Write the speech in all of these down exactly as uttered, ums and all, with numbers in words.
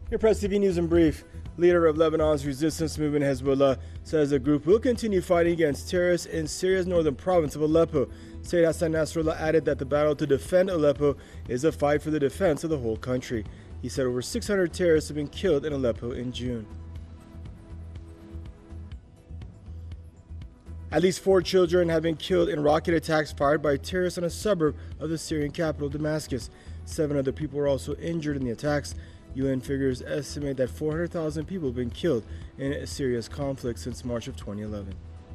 Your Press T V News in Brief. Leader of Lebanon's resistance movement Hezbollah says the group will continue fighting against terrorists in Syria's northern province of Aleppo. Sayyid Hassan Nasrallah added that the battle to defend Aleppo is a fight for the defense of the whole country. He said over six hundred terrorists have been killed in Aleppo in June. At least four children have been killed in rocket attacks fired by terrorists on a suburb of the Syrian capital, Damascus. Seven other people were also injured in the attacks. U N figures estimate that four hundred thousand people have been killed in Syria's conflict since March of twenty eleven.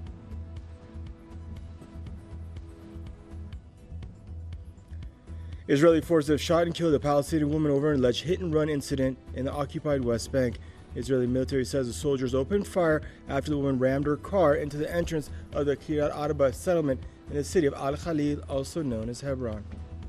Israeli forces have shot and killed a Palestinian woman over an alleged hit-and-run incident in the occupied West Bank. Israeli military says the soldiers opened fire after the woman rammed her car into the entrance of the Kiryat Arba settlement in the city of Al-Khalil, also known as Hebron.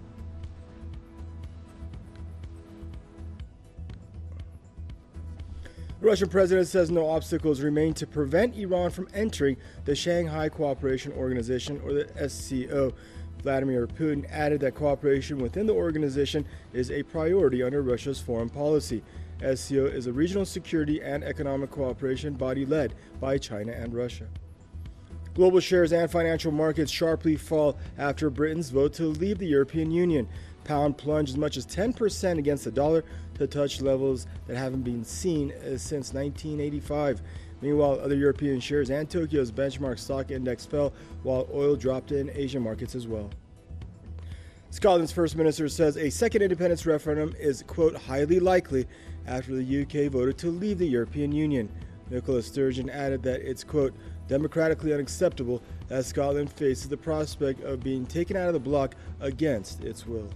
The Russian president says no obstacles remain to prevent Iran from entering the Shanghai Cooperation Organization, or the S C O. Vladimir Putin added that cooperation within the organization is a priority under Russia's foreign policy. S C O is a regional security and economic cooperation body led by China and Russia. Global shares and financial markets sharply fall after Britain's vote to leave the European Union. Pound plunged as much as ten percent against the dollar to touch levels that haven't been seen since nineteen eighty-five. Meanwhile, other European shares and Tokyo's benchmark stock index fell, while oil dropped in Asian markets as well. Scotland's First Minister says a second independence referendum is, quote, highly likely after the U K voted to leave the European Union. Nicola Sturgeon added that it's, quote, democratically unacceptable as Scotland faces the prospect of being taken out of the bloc against its will.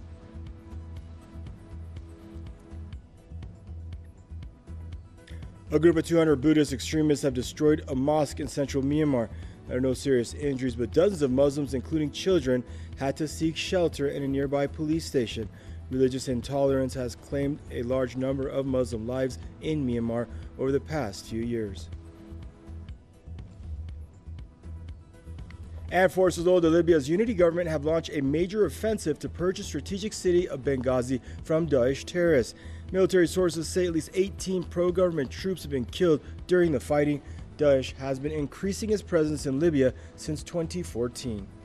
A group of two hundred Buddhist extremists have destroyed a mosque in central Myanmar. There are no serious injuries, but dozens of Muslims, including children, had to seek shelter in a nearby police station. Religious intolerance has claimed a large number of Muslim lives in Myanmar over the past few years. And forces of Libya's unity government have launched a major offensive to purge the strategic city of Benghazi from Daesh terrorists. Military sources say at least eighteen pro-government troops have been killed during the fighting. Daesh has been increasing its presence in Libya since twenty fourteen.